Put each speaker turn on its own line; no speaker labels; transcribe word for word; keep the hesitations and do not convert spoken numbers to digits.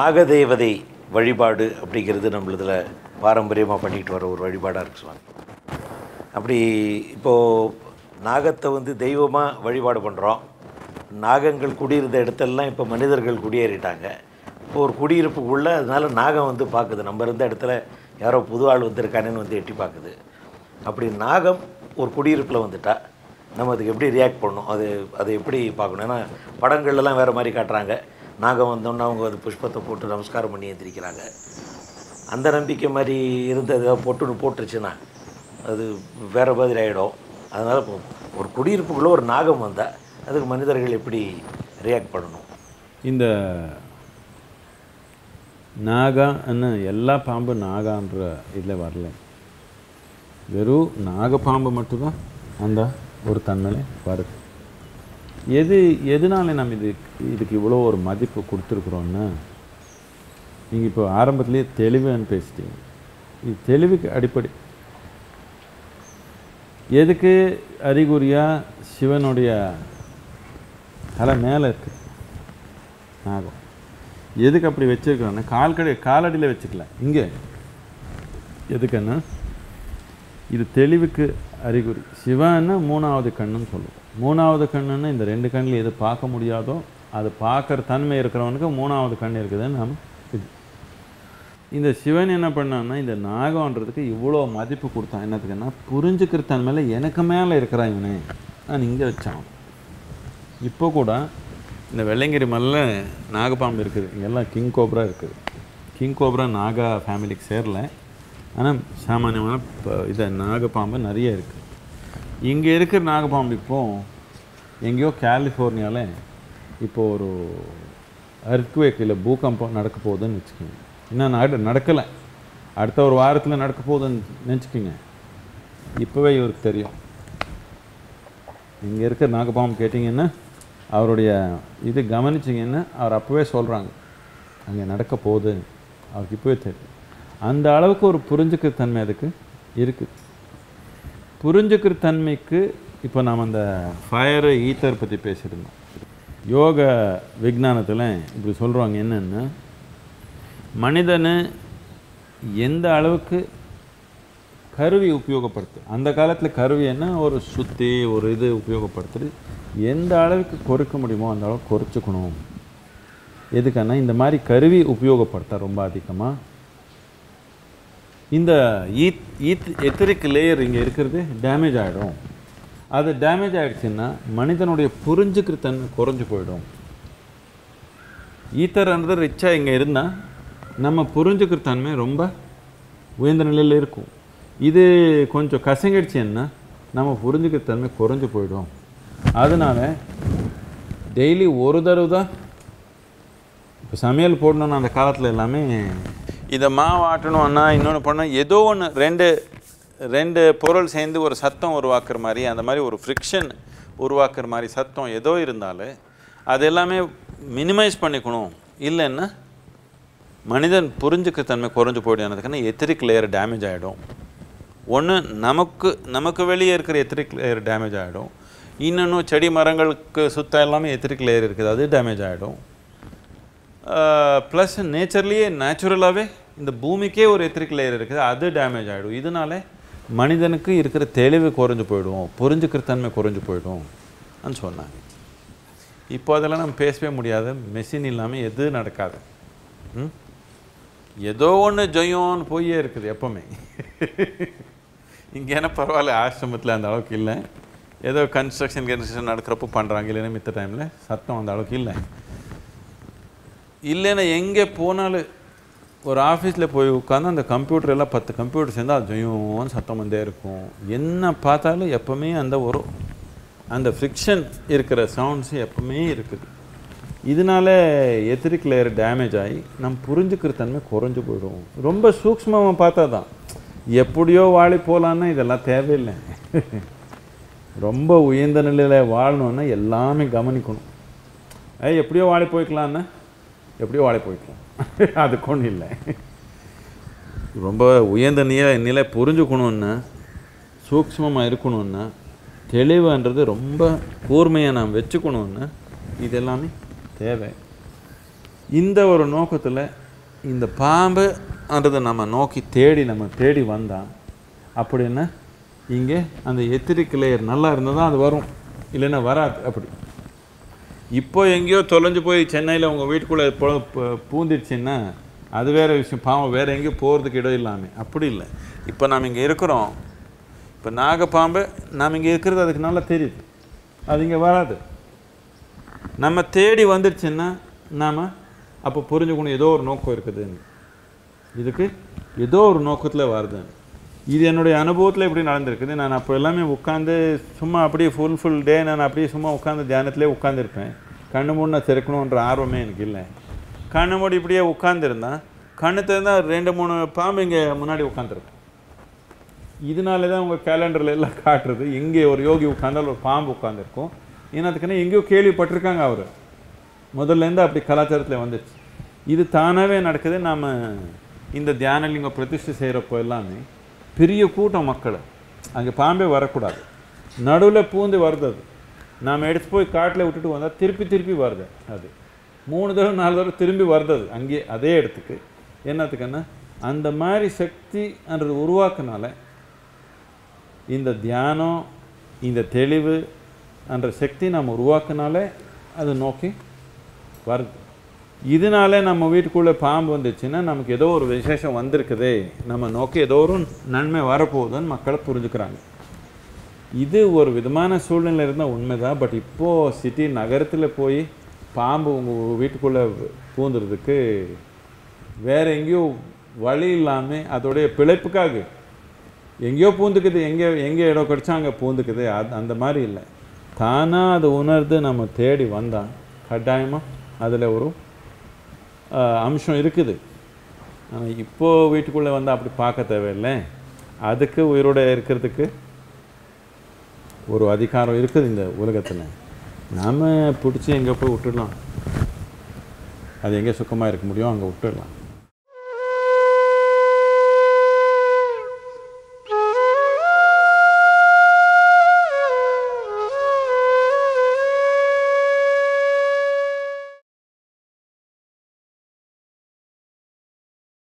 நாகதேவதை வழிபாடு அப்படிங்கிறது நம்மளதில் பாரம்பரியமாக பண்ணிக்கிட்டு வர ஒரு வழிபாடாக இருக்கு சுவாமி. அப்படி இப்போது நாகத்தை வந்து தெய்வமாக வழிபாடு பண்ணுறோம். நாகங்கள் குடியிருந்த இடத்துலலாம் இப்போ மனிதர்கள் குடியேறிட்டாங்க. இப்போ ஒரு குடியிருப்புக்குள்ளே அதனால் நாகம் வந்து பார்க்குது, நம்ம இருந்த இடத்துல யாரோ புது ஆள் வந்திருக்கானேன்னு வந்து எட்டி பார்க்குது. அப்படி நாகம் ஒரு குடியிருப்பில் வந்துட்டால் நம்ம அதுக்கு எப்படி ரியாக்ட் பண்ணணும், அது அதை எப்படி பார்க்கணும்? ஏன்னா படங்கள்லாம் வேறு மாதிரி காட்டுறாங்க. நாகம் வந்தோன்னா அவங்க அது புஷ்பத்தை போட்டு நமஸ்காரம் பண்ணி ஏற்றிருக்கிறாங்க. அந்த நம்பிக்கை மாதிரி இருந்ததை போட்டுன்னு போட்டுருச்சுன்னா அது வேறு மாதிரி ஆகிடும். அதனால் இப்போ ஒரு குடியிருப்புக்குள்ளே ஒரு நாகம் வந்தால் அதுக்கு மனிதர்கள் எப்படி ரியாக்ட் பண்ணணும்?
இந்த நாகான்னு எல்லா பாம்பு நாகான்ற இதில் வரல, வெறும் நாகப்பாம்பு மட்டும்தான் அந்த ஒரு தன்மையில் வருது. எது எதனால நம்ம இது இதுக்கு இவ்வளோ ஒரு மதிப்பு கொடுத்துருக்குறோன்னா, நீங்கள் இப்போ ஆரம்பத்துலேயே தெளிவுன்னு பேசிட்டீங்க. இது தெளிவுக்கு அடிப்படை. எதுக்கு அறிகுறியாக சிவனுடைய தலை மேலே இருக்குது நாகம். எதுக்கு அப்படி வச்சுருக்கிறோன்னா கால்கடை காலடியில் வச்சுக்கல, இங்கே எதுக்குன்னா இது தெளிவுக்கு அறிகுறி. சிவன்னா மூணாவது கண்ணுன்னு சொல்லுவோம். மூணாவது கண்ணுன்னு இந்த ரெண்டு கண்ணில் எது பார்க்க முடியாதோ அது பார்க்குற தன்மை இருக்கிறவனுக்கு மூணாவது கண் இருக்குதுன்னு நாம் இது. இந்த சிவன் என்ன பண்ணான்னா இந்த நாகன்றதுக்கு இவ்வளோ மதிப்பு கொடுத்தான். என்னத்துக்குன்னா புரிஞ்சுக்கிற தன்மையில் எனக்கு மேலே இருக்கிறான் இவனே, நான் இங்கே வச்சான். இப்போ கூட இந்த வெள்ளைங்கிரி மலையில் நாகப்பாம்பு இருக்குது, இங்கெல்லாம் கிங் கோப்ரா இருக்குது. கிங் கோப்ரா நாகா ஃபேமிலிக்கு சேரல, ஆனால் சாமானியமான இதை நாகப்பாம்பு நிறைய இருக்குது. இங்கே இருக்கிற நாகப்பாம்பு இப்போது எங்கேயோ கலிஃபோர்னியாவில் இப்போது ஒரு அர்த்குவேக் இல்லை பூகம்பம் நடக்க போகுதுன்னு வச்சுக்கோங்க. இன்னும் நட நடக்கலை அடுத்த ஒரு வாரத்தில் நடக்க போகுதுன்னு நினச்சிக்கிங்க. இப்போவே இவருக்கு தெரியும். இங்கே இருக்கிற நாகப்பாம்பு கேட்டிங்கன்னா அவருடைய இது கவனிச்சிங்கன்னா அவர் அப்போவே சொல்கிறாங்க அங்கே நடக்க போகுது, அவருக்கு இப்போவே தெரியும். அந்த அளவுக்கு ஒரு புரிஞ்சுக்கிற தன்மை அதுக்கு இருக்குது. புரிஞ்சுக்கிற தன்மைக்கு இப்போ நாம் அந்த ஃபயரு ஈத்தர் பற்றி பேசியிருந்தோம். யோக விஞ்ஞானத்தில் இப்படி சொல்கிறாங்க என்னென்னா, மனிதனை எந்த அளவுக்கு கருவி உபயோகப்படுத்து, அந்த காலத்தில் கருவி என்ன ஒரு சுற்றி ஒரு இது உபயோகப்படுத்துறது, எந்த அளவுக்கு குறைக்க முடியுமோ அந்த அளவுக்கு குறைச்சிக்கணும். எதுக்குன்னா இந்த மாதிரி கருவி உபயோகப்படுத்த ரொம்ப அதிகமாக இந்த ஈத் ஈத் எத்திரிக் லேயர் இங்கே இருக்கிறது டேமேஜ் ஆகிடும். அது டேமேஜ் ஆகிடுச்சுன்னா மனிதனுடைய புரிஞ்சுக்கிற தன்மை குறைஞ்சி போயிடும். ஈத்தர்ன்றது ரிச்சாக இங்கே இருந்தால் நம்ம புரிஞ்சுக்கிற தன்மை ரொம்ப உயர்ந்த நிலையில் இருக்கும். இது கொஞ்சம் கசங்கிடுச்சுன்னா நம்ம புரிஞ்சுக்கிற தன்மை குறைஞ்சி போயிடும். அதனால் டெய்லி ஒரு தடவை தான் இப்போ சமையல் போடணுன்னு அந்த காலத்தில் எல்லாமே இதை மாவு ஆட்டணும்னா இன்னொன்று பண்ணால் ஏதோ ஒன்று ரெண்டு ரெண்டு பொருள் சேர்ந்து ஒரு சத்தம் உருவாக்குற மாதிரி, அந்த மாதிரி ஒரு ஃப்ரிக்ஷன் உருவாக்குற மாதிரி சத்தம் ஏதோ இருந்தாலும் அது எல்லாமே மினிமைஸ் பண்ணிக்கணும். இல்லைன்னா மனிதன் புரிஞ்சுக்கிற தன்மை குறைஞ்சி போயிடுறதுக்குன்னா எத்திரிக் லேயர் டேமேஜ் ஆகிடும். ஒன்று நமக்கு நமக்கு வெளியே இருக்கிற எத்திரிக் லேயர் டேமேஜ் ஆகிடும். இன்னொன்று செடி மரங்களுக்கு சுத்தம் எல்லாமே எத்திரிக் லேயர் இருக்குது, அது டேமேஜ் ஆகிடும். ப்ளஸ் நேச்சர்லேயே நேச்சுரலாகவே இந்த பூமிக்கே ஒரு எத்திரிக் லேயர் இருக்குது, அது டேமேஜ் ஆகிடும். இதனால மனிதனுக்கு இருக்கிற தெளிவு குறைஞ்சி போயிடும், புரிஞ்சுக்கிற தன்மை குறைஞ்சி போயிடும் அப்படின்னு சொன்னாங்க. இப்போ அதெல்லாம் நம்ம பேசவே முடியாது. மெஷின் இல்லாமல் எது நடக்காது. ம் ஏதோ ஒன்று ஜெயம்னு போயே இருக்குது எப்போவுமே. இங்கே என்ன பரவாயில்ல, ஆசிரமத்தில் அந்த அளவுக்கு இல்லை. ஏதோ கன்ஸ்ட்ரக்ஷன் கன்ஸ்ட்ரக்ஷன் நடக்கிறப்போ பண்ணுறாங்க, இல்லைன்னா மித்த டைமில் சத்தம் அந்த அளவுக்கு இல்லை. இல்லைன்னா எங்கே போனாலும் ஒரு ஆஃபீஸில் போய் உட்காந்து அந்த கம்ப்யூட்டர் எல்லாம் பத்து கம்ப்யூட்டர் சேர்ந்தால் அது ஜெயும் சத்தம் வந்தே இருக்கும். என்ன பார்த்தாலும் எப்போவுமே அந்த ஒரு அந்த ஃப்ரிக்ஷன் இருக்கிற சவுண்ட்ஸு எப்போவுமே இருக்குது. இதனால எத்திரிக் லேயர் டேமேஜ் ஆகி நம்ம புரிஞ்சுக்கிற தன்மை குறைஞ்சி போயிடும். ரொம்ப சூக்ஷ்மமாக பார்த்தா தான் எப்படியோ வாழி போகலான்னா இதெல்லாம் தேவையில்லை. ரொம்ப உயர்ந்த நிலையில் வாழணுன்னா எல்லாமே கவனிக்கணும். அது எப்படியோ வாழி போய்க்கலான்னா எப்படியோ வாழை போய்க்கலாம், அதுக்கு ஒன்றும் இல்லை. ரொம்ப உயர்ந்த நிலை நிலை புரிஞ்சுக்கணுன்னா சூக்ஷ்மமாக இருக்கணுன்னா தெளிவுன்றது ரொம்ப கூர்மையாக நாம் வச்சுக்கணுன்னா இது எல்லாமே தேவை. இந்த ஒரு நோக்கத்தில் இந்த பாம்புன்றதை நம்ம நோக்கி தேடி நம்ம தேடி வந்தால் அப்படின்னா இங்கே அந்த எத்திரிக் லேயர் நல்லா இருந்தால் தான் அது வரும், இல்லைன்னா வராது. அப்படி இப்போ எங்கேயோ தொலைஞ்சு போய் சென்னையில் உங்கள் வீட்டுக்குள்ளே பூந்துடுச்சுன்னா அது வேறு விஷயம், பாம்பு வேறு எங்கேயோ போகிறதுக்கு இடம் இல்லாமல். அப்படி இல்லை, இப்போ நாம் இங்கே இருக்கிறோம், இப்போ நாகப்பாம்பு நாம் இங்கே இருக்கிறது அதுக்கு நல்லா தெரியுது, அது இங்கே வராது. நம்ம தேடி வந்துடுச்சுன்னா நாம் அப்போ புரிஞ்சுக்கணும் ஏதோ ஒரு நோக்கம் இருக்குதுன்னு, இதுக்கு ஏதோ ஒரு நோக்கத்தில் வருதுன்னு. இது என்னுடைய அனுபவத்தில் இப்படி நடந்திருக்குது. நான் அப்போ எல்லாமே உட்காந்து சும்மா அப்படியே ஃபுல் ஃபுல் டே நான் அப்படியே சும்மா உட்காந்து தியானத்திலே உட்காந்துருப்பேன். கண்ணு மூடினா திறக்கணுன்ற ஆர்வமே எனக்கு இல்லை. கண்ணு மூடி இப்படியே உட்காந்துருந்தேன், கண்ணு திறந்தால் ரெண்டு மூணு பாம்பு இங்கே முன்னாடி உட்காந்துருக்கும். இதனால தான் உங்கள் கேலண்டரில் எல்லாம் காட்டுறது, எங்கே ஒரு யோகி உட்காந்தால் ஒரு பாம்பு உட்காந்துருக்கும். ஏன்னாத்துக்குன்னா எங்கேயோ கேள்விப்பட்டிருக்காங்க அவர், முதல்லேருந்து அப்படி கலாச்சாரத்தில் வந்துடுச்சு. இது தானாகவே நடக்குது. நாம் இந்த தியானலிங்கம் பிரதிஷ்டை செய்கிறப்போ எல்லாமே பெரிய கூட்டம் மக்கள், அங்கே பாம்பே வரக்கூடாது, நடுவில் பூந்து வருது. அது நாம் எடுத்து போய் காட்டில் விட்டுட்டு வந்தால் திருப்பி திருப்பி வருது. அது மூணு தடவை நாலு தடவை திரும்பி வருது அங்கே அதே இடத்துக்கு. என்னத்துக்குன்னா அந்த மாதிரி சக்தின்றது உருவாக்குனால இந்த தியானம், இந்த தெளிவு என்ற சக்தி நம்ம உருவாக்குனாலே அதை நோக்கி வருது. இதனால நம்ம வீட்டுக்குள்ளே பாம்பு வந்துச்சுன்னா நமக்கு ஏதோ ஒரு விசேஷம் வந்திருக்குதே, நம்ம நோக்கி ஏதோ ஒரு நன்மை வரப்போகுதுன்னு மக்களை புரிஞ்சுக்கிறாங்க. இது ஒரு விதமான சூழ்நிலை இருந்தால் உண்மைதான். பட் இப்போது சிட்டி நகரத்தில் போய் பாம்பு உங்கள் வீட்டுக்குள்ளே பூந்துறதுக்கு வேறு எங்கேயோ வழி இல்லாமல் அதோடைய பிழைப்புக்காக எங்கேயோ பூந்துக்குது, எங்கே எங்கே இடம் கிடச்சா அங்கே பூந்துக்குது. அது அந்த மாதிரி இல்லை, தானாக அதை உணர்ந்து நம்ம தேடி வந்தால் கட்டாயமாக அதில் ஒரு அம்சம் இருக்குது. ஆனால் இப்போது வீட்டுக்குள்ளே வந்து அப்படி பார்க்க தேவையில்லை. அதுக்கு உயிரோடு இருக்கிறதுக்கு ஒரு அதிகாரம் இருக்குது இந்த உலகத்தில். நாம் பிடிச்சி எங்கே போய் விட்டுடலாம், அது எங்கே சுத்தமாக இருக்க முடியும் அங்கே விட்டுடலாம்.